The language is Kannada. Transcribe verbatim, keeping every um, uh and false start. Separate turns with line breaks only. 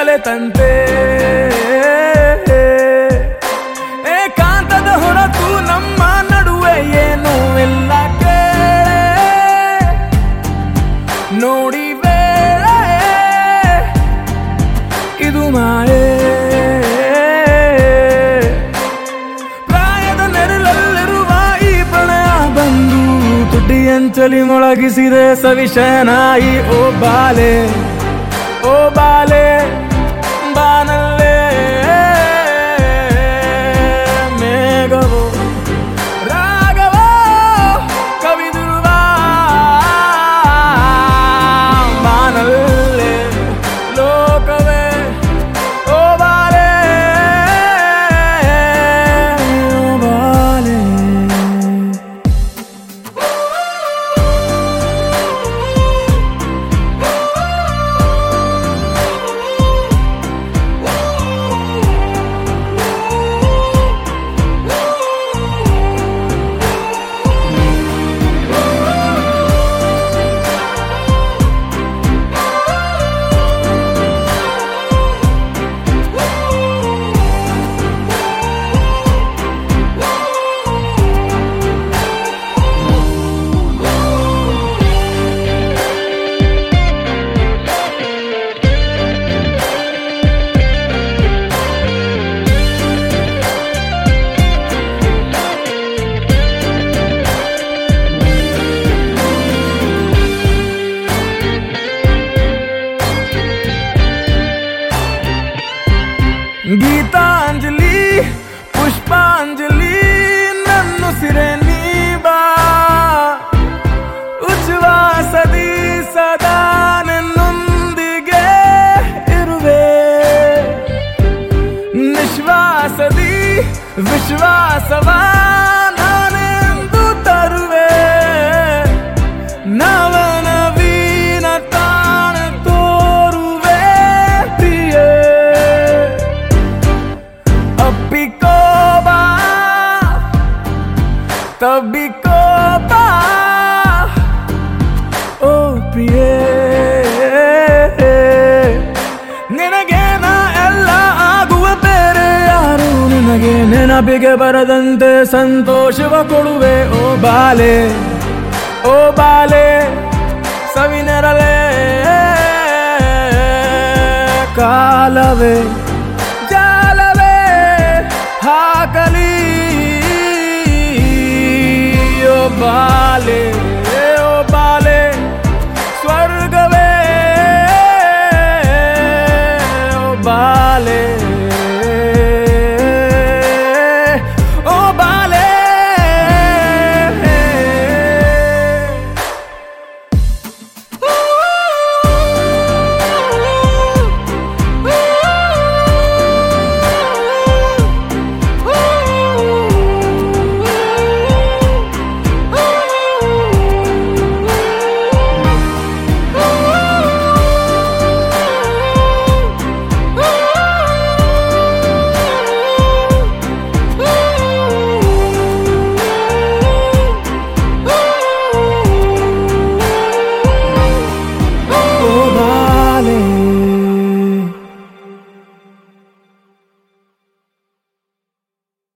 ಕಲೆತಂತೆ ಏಕಾಂತದ ಹೊರತು ನಮ್ಮ ನಡುವೆ ಏನೂ ಇಲ್ಲ ಕೇಳೆ ನೋಡಿ ಬೇಳೆ ಇದು ಮಾಯೆ ಪ್ರಾಯದ ನೆರಳಲ್ಲಿರುವ ಈ ಪ್ರಣಯ ಬಂದು ತುಟಿಯಂಚಲಿ ಮೊಳಗಿಸಿದೆ ಸವಿಶನಾಯಿ ಓ ಬಾಲೆ ಓ ಬಾಲೆ ಬಾನಲ್ಲೇ ಮೇಘವೋ ರಾಗವೋ ಕವಿದಿರುವ ಬಾನಲ್ಲೇ ಲೋಕವೇ ಓ ಬಾಲೆ ಓ ಬಾಲೆ ಗೀತಾಂಜಲಿ ಪುಷ್ಪಾಂಜಲಿ ನನ್ನುಸಿರೆ ನೀಬಾ ಉಚ್ಛ್ವಾಸದಿ ಸದಾ ನನ್ನೊಂದಿಗೆ ಇರುವೆ ನಿಶ್ವಾಸದಿ ವಿಶ್ವಾಸವ ನಾನೆಂದು ತರುವೆ ನವನವೀನ ತಾಣ ತೋರುವೆ ಪ್ರಿಯೇ ಅಪ್ಪಿಕೋಬಾ ತಬ್ಬಿಕೋಬಾ ಓ ಪ್ರಿಯೇ ನಿನಗೆ ನಾ ಎಲ್ಲ ಆಗುವ ಬೇರೆ ಯಾರು ನಿನಗೆ ನೆನಪಿಗೆ ಬರದಂತೆ ಸಂತೋಷವ ಕೊಡುವೆ ಓ ಬಾಲೆ ಓ ಬಾಲೆ ಸವಿನೆರಳೆ ಕಾಲವೇ ಜಾಲವೇ ಹಾಕಲಿ ಓ ಬಾಲೆ ಓ ಬಾಲೆ ಸ್ವರ್ಗವೇ ಓ ಬಾಲೆ